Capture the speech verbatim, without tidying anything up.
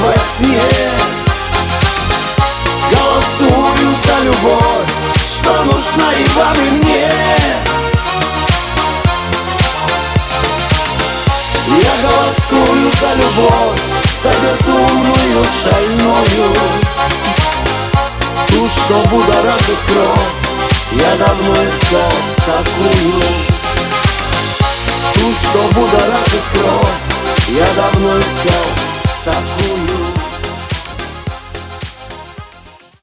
во сне. Голосую за любовь, что нужна и вам, и мне. Я голосую за любовь, за безумную, шальную, ту, что будоражит кровь. Я давно искал такую.